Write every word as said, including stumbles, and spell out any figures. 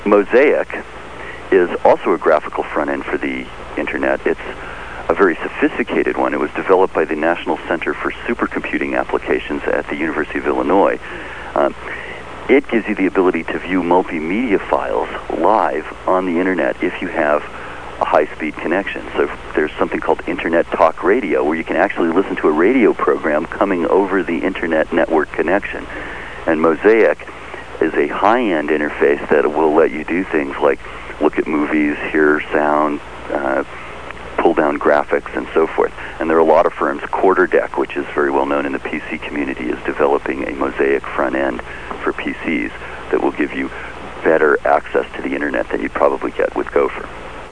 Mosaic is also a graphical front end for the Internet. It's a very sophisticated one. It was developed by the National Center for Supercomputing Applications at the University of Illinois. Um, it gives you the ability to view multimedia files live on the Internet if you have a high-speed connection. So there's something called Internet Talk Radio, where you can actually listen to a radio program coming over the Internet network connection. And Mosaic is a high-end interface that will let you do things like look at movies, hear sound, uh, pull down graphics, and so forth. And there are a lot of firms. QuarterDeck, which is very well known in the P C community, is developing a Mosaic front end for P Cs that will give you better access to the Internet than you'd probably get with Gopher.